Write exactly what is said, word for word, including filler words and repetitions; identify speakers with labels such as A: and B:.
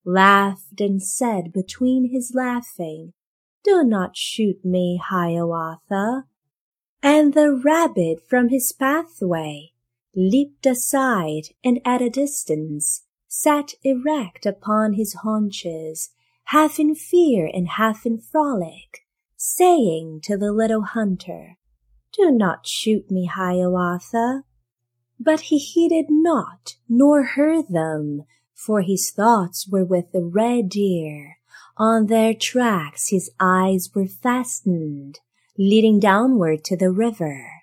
A: laughed and said between his laughing, "Do not shoot me, Hiawatha." And the rabbit from his pathway leaped aside and at a distance sat erect upon his haunches, half in fear and half in frolic, saying to the little hunter, "Do not shoot me, Hiawatha." But he heeded not nor heard them, for his thoughts were with the red deer. On their tracks his eyes were fastened, leading downward to the river.